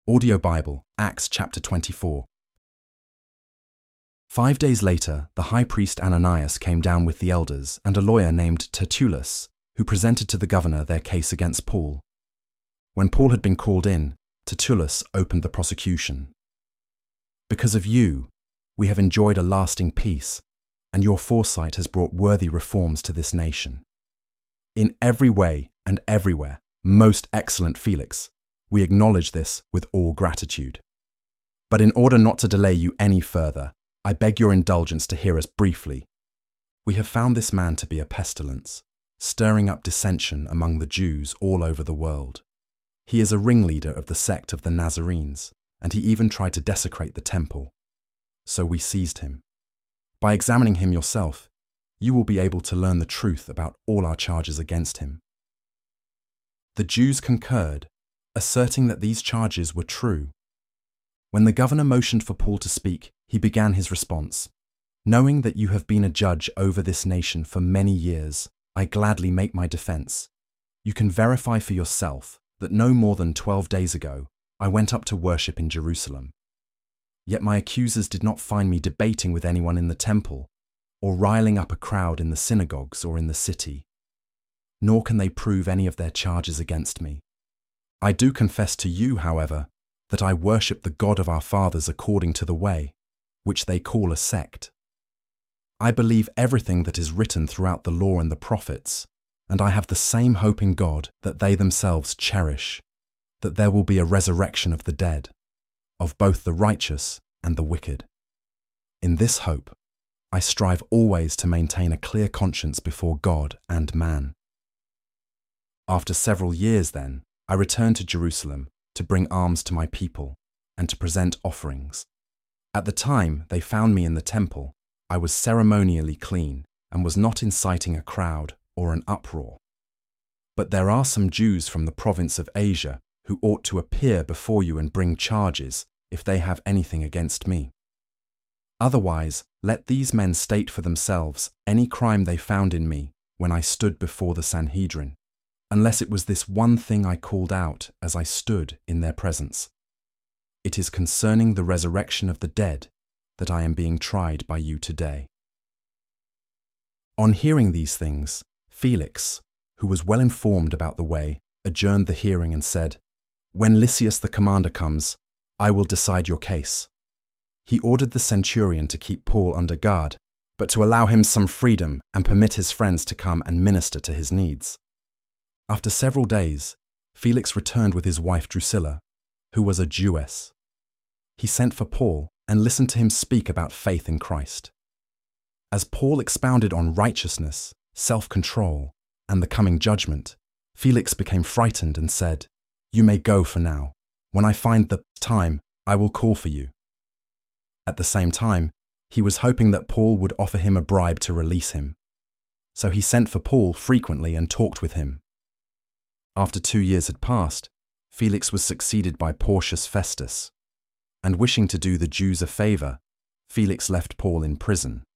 Audio Bible, Acts chapter 24. 5 days later, the high priest Ananias came down with the elders and a lawyer named Tertullus, who presented to the governor their case against Paul. When Paul had been called in, Tertullus opened the prosecution. "Because of you, we have enjoyed a lasting peace, and your foresight has brought worthy reforms to this nation. In every way and everywhere, most excellent Felix, we acknowledge this with all gratitude. But in order not to delay you any further, I beg your indulgence to hear us briefly. We have found this man to be a pestilence, stirring up dissension among the Jews all over the world. He is a ringleader of the sect of the Nazarenes, and he even tried to desecrate the temple. So we seized him. By examining him yourself, you will be able to learn the truth about all our charges against him." The Jews concurred, asserting that these charges were true. When the governor motioned for Paul to speak, he began his response. "Knowing that you have been a judge over this nation for many years, I gladly make my defense. You can verify for yourself that no more than 12 days ago, I went up to worship in Jerusalem. Yet my accusers did not find me debating with anyone in the temple, or riling up a crowd in the synagogues or in the city. Nor can they prove any of their charges against me. I do confess to you, however, that I worship the God of our fathers according to the way, which they call a sect. I believe everything that is written throughout the law and the prophets, and I have the same hope in God that they themselves cherish, that there will be a resurrection of the dead, of both the righteous and the wicked. In this hope, I strive always to maintain a clear conscience before God and man." After several years, then, I returned to Jerusalem to bring alms to my people and to present offerings. At the time they found me in the temple, I was ceremonially clean and was not inciting a crowd or an uproar. But there are some Jews from the province of Asia who ought to appear before you and bring charges if they have anything against me. Otherwise, let these men state for themselves any crime they found in me when I stood before the Sanhedrin, unless it was this one thing I called out as I stood in their presence. It is concerning the resurrection of the dead that I am being tried by you today." On hearing these things, Felix, who was well informed about the way, adjourned the hearing and said, "When Lysias the commander comes, I will decide your case." He ordered the centurion to keep Paul under guard, but to allow him some freedom and permit his friends to come and minister to his needs. After several days, Felix returned with his wife Drusilla, who was a Jewess. He sent for Paul and listened to him speak about faith in Christ. As Paul expounded on righteousness, self-control, and the coming judgment, Felix became frightened and said, "You may go for now. When I find the time, I will call for you." At the same time, he was hoping that Paul would offer him a bribe to release him. So he sent for Paul frequently and talked with him. After 2 years had passed, Felix was succeeded by Porcius Festus, and wishing to do the Jews a favor, Felix left Paul in prison.